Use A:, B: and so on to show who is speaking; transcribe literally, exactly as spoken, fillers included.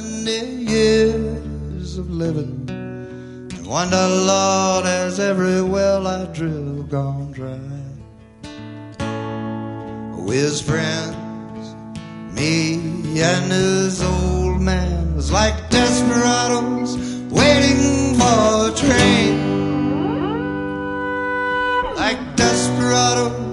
A: seventy years of living, and wonder, Lord, has every well I drill gone dry? With his friends, me and his old man was like desperados waiting for a train, like desperados